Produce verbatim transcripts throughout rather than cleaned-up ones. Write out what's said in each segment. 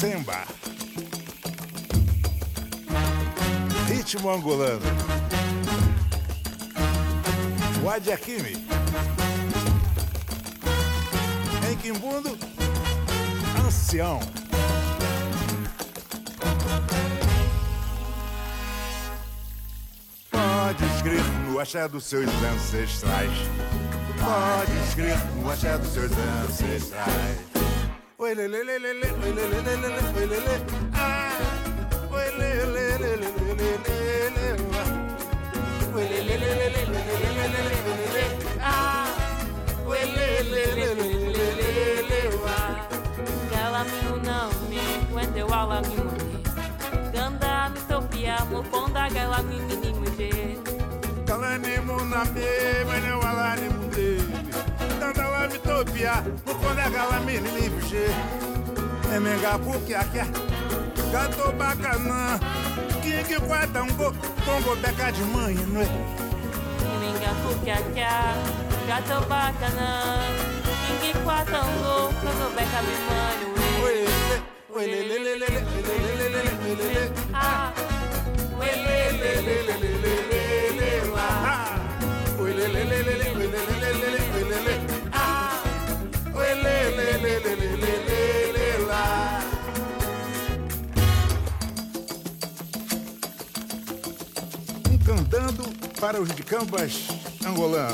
Semba, ritmo angolano, Wadiakimi, em Quimbundo, ancião. Pode escrever no axé dos seus ancestrais. Pode escrever no axé dos seus ancestrais. Oi lê lê lê lê lê, oi lê lê lê lê, oi lê lê, ah, oi lê lê lê lê lê lê lê, oi lê lê lê lê lê lê lê lê, ah, oi lê lê lê lê lê lê, ah. Galaminho não me, wende wala mi mune. Ganda mi topia, mukonda galaminho mini muje. Galanimo na me, wende wala ni mune. Ganda la mi topia, mukonda galamini ni muje. Emenga puki akia, gato bacana. King quatango, congo beca de mãe, não é? Emenga puki akia, gato bacana. King quatango, congo beca de mãe. Oi lê lê lê lê lê lê lê lê lê lê, ah, oi lê lê lê lê lê lê lê, ah, oi lê lê lê lê lê lê lê lê lê, ah, oi lê lê lê lê lê lê lê lá. Um cantando para os de Cambas angolanos.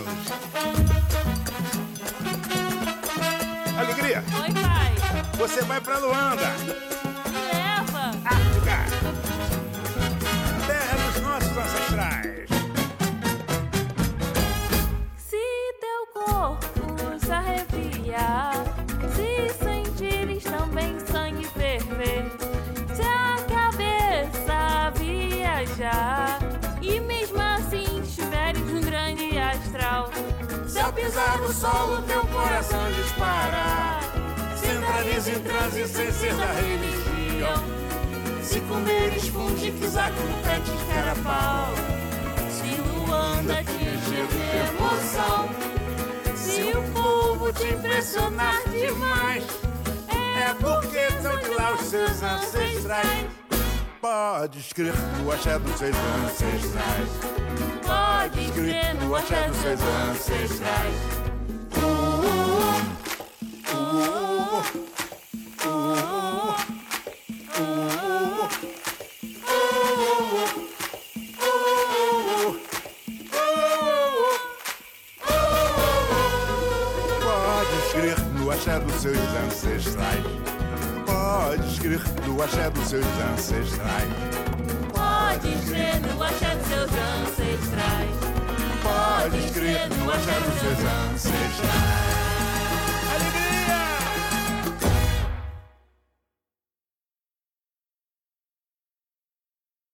Alegria! oi pai, Você vai pra Luanda, me leva. África, terra dos nossos ancestrais. Se teu corpo se arrepiar, se sentires também sangue ferver, se a cabeça viajar e mesmo assim estiveres num grande astral, Se ao pisar no solo teu coração disparar, se entrares em transe sem ser da religião, se comeres funde que zaque no pé de carapau, se Luanda te encher de emoção, se o povo te impressionar demais, é porque são de lá os seus ancestrais. Pode escrever no axé dos seus ancestrais. pode Escrito crer no axé dos seus ancestrais. Pode escrever no axé dos seus ancestrais. Pode escrever no axé dos seus ancestrais. pode crer no axé dos seus ancestrais. Pode escrever no axé dos seus ancestrais.